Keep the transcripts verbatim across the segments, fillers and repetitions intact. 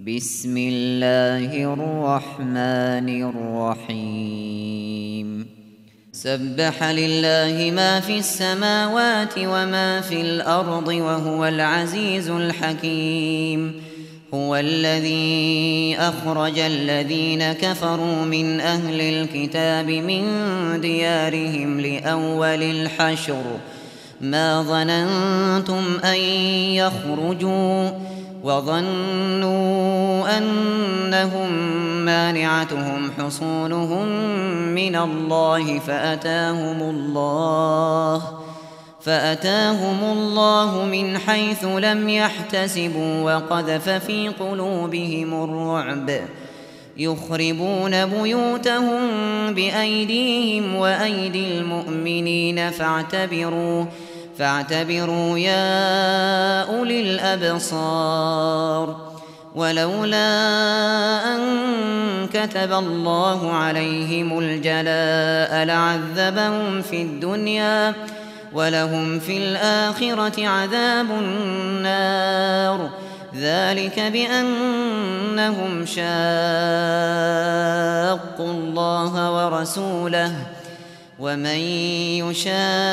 بسم الله الرحمن الرحيم سبح لله ما في السماوات وما في الأرض وهو العزيز الحكيم هو الذي أخرج الذين كفروا من أهل الكتاب من ديارهم لأول الحشر ما ظننتم أن يخرجوا وظنوا أنهم مانعتهم حصونهم من الله فأتاهم الله فأتاهم الله من حيث لم يحتسبوا وقذف في قلوبهم الرعب يخربون بيوتهم بأيديهم وأيدي المؤمنين فاعتبروا فاعتبروا يا أولي الأبصار ولولا أن كتب الله عليهم الجلاء لعذبهم في الدنيا ولهم في الآخرة عذاب النار ذلك بأنهم شاقوا الله ورسوله ومن يشاق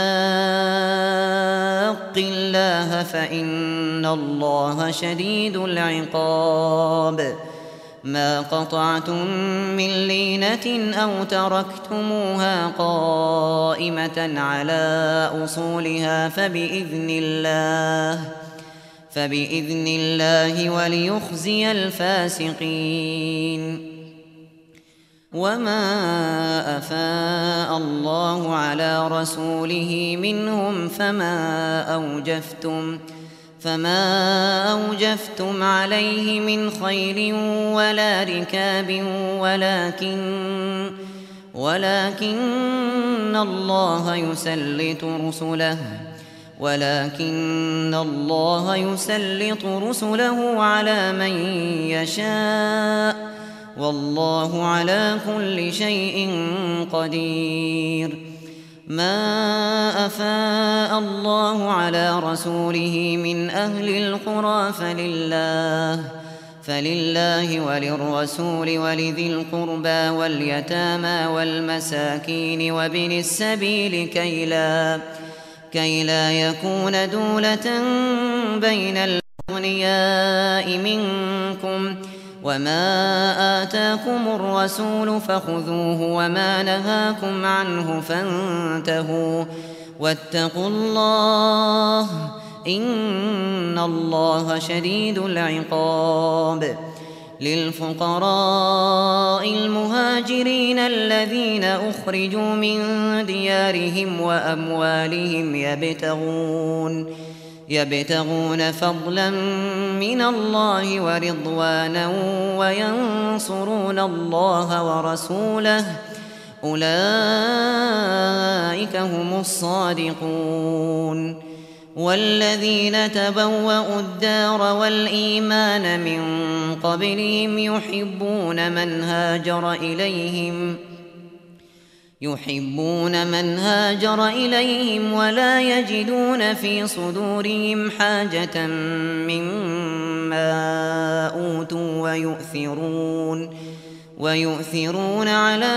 الله فإن الله شديد العقاب ما قطعتم من لينة أو تركتموها قائمة على أصولها فبإذن الله فبإذن الله وليخزي الفاسقين وما أفاء الله على رسوله منهم فما أوجفتم فما أوجفتم عليه من خيل ولا ركاب ولكن ولكن الله يسلط رسله ولكن الله يسلط رسله على من يشاء والله على كل شيء قدير ما أفاء الله على رسوله من أهل القرى فلله فلله وللرسول ولذي القربى واليتامى والمساكين وابن السبيل كي لا كي لا يكون دولة بين الأغنياء منكم وما آتاكم الرسول فخذوه وما نهاكم عنه فانتهوا واتقوا الله إن الله شديد العقاب للفقراء المهاجرين الذين أخرجوا من ديارهم وأموالهم يبتغون يبتغون فضلا من الله ورضوانا وينصرون الله ورسوله أولئك هم الصادقون والذين تبوأوا الدار والإيمان من قبلهم يحبون من هاجر إليهم يحبون من هاجر إليهم ولا يجدون في صدورهم حاجة مما أوتوا ويؤثرون ويؤثرون على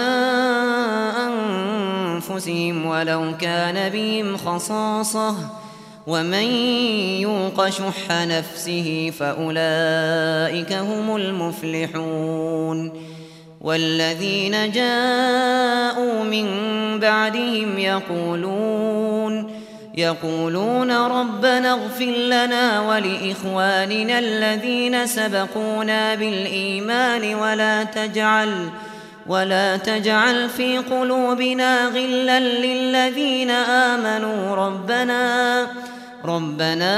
أنفسهم ولو كان بهم خصاصة ومن يوق شح نفسه فأولئك هم المفلحون والذين جاءوا من بعدهم يقولون يقولون ربنا اغفر لنا ولإخواننا الذين سبقونا بالإيمان ولا تجعل ولا تجعل في قلوبنا غلا للذين آمنوا ربنا ربنا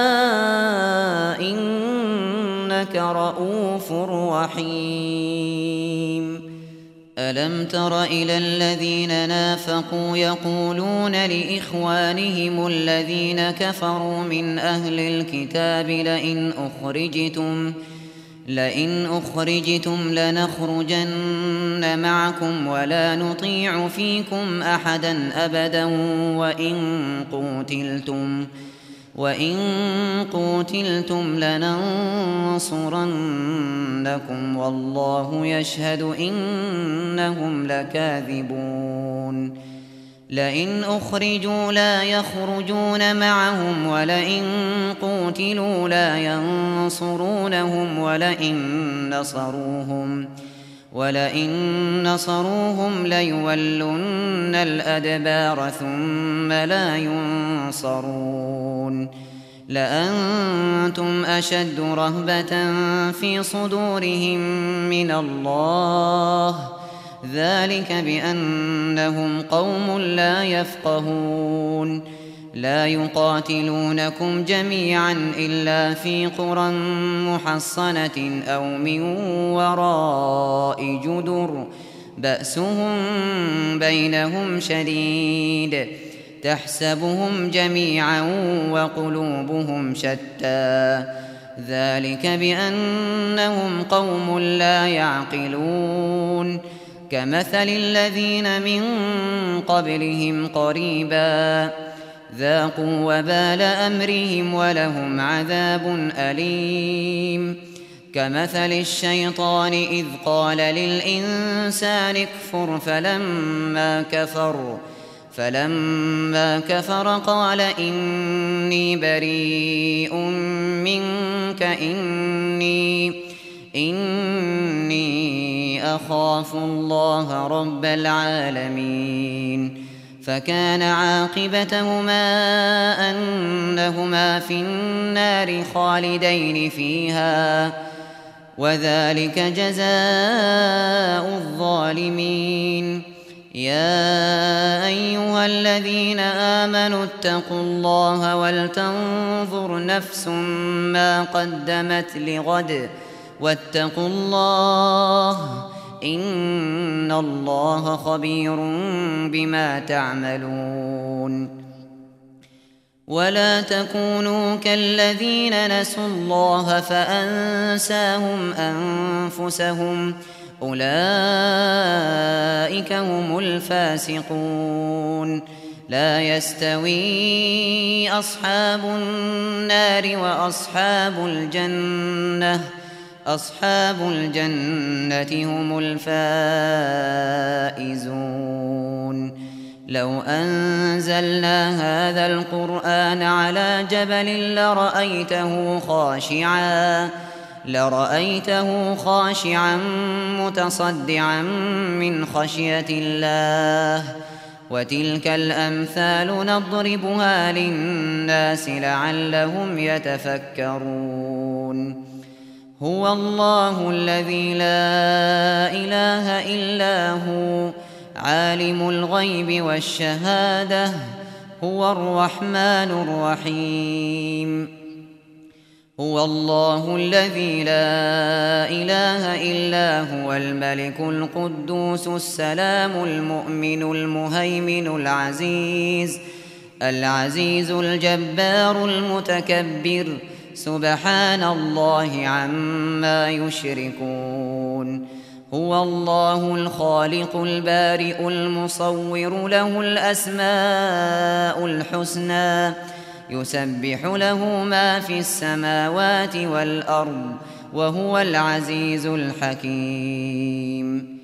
إنك رؤوف رحيم ألم تر إلى الذين نافقوا يقولون لإخوانهم الذين كفروا من أهل الكتاب لئن أخرجتم لئن أخرجتم لنخرجن معكم ولا نطيع فيكم أحدا أبدا وإن قوتلتم وإن قوتلتم لننصرنكم ليفتننكم والله يشهد إنهم لكاذبون لئن أخرجوا لا يخرجون معهم ولئن قوتلوا لا ينصرونهم ولئن نصروهم ولئن نصروهم ليولن الأدبار ثم لا ينصرون لأنتم أشد رهبة في صدورهم من الله ذلك بأنهم قوم لا يفقهون لا يقاتلونكم جميعا إلا في قرى محصنة أو من وراء جدر بأسهم بينهم شديد تحسبهم جميعا وقلوبهم شتى ذلك بأنهم قوم لا يعقلون كمثل الذين من قبلهم قريبا ذاقوا وبال أمرهم ولهم عذاب أليم كمثل الشيطان إذ قال للإنسان اكفر فلما كفر فلما كفر قال إني بريء منك إني إني أخاف الله رب العالمين فكان عاقبتهما أنهما في النار خالدين فيها وذلك جزاء الظالمين يا أيها الذين آمنوا اتقوا الله ولتنظر نفس ما قدمت لغد واتقوا الله إن الله خبير بما تعملون ولا تكونوا كالذين نسوا الله فأنساهم أنفسهم أولئك هم الفاسقون لا يستوي أصحاب النار وأصحاب الجنة أصحاب الجنة هم الفائزون لو أنزلنا هذا القرآن على جبل لرأيته خاشعا لرأيته خاشعا متصدعا من خشية الله وتلك الأمثال نضربها للناس لعلهم يتفكرون هو الله الذي لا إله إلا هو عالم الغيب والشهادة هو الرحمن الرحيم هو الله الذي لا إله إلا هو الملك القدوس السلام المؤمن المهيمن العزيز العزيز الجبار المتكبر سبحان الله عما يشركون هو الله الخالق البارئ المصور له الأسماء الحسنى يسبح له ما في السماوات والأرض وهو العزيز الحكيم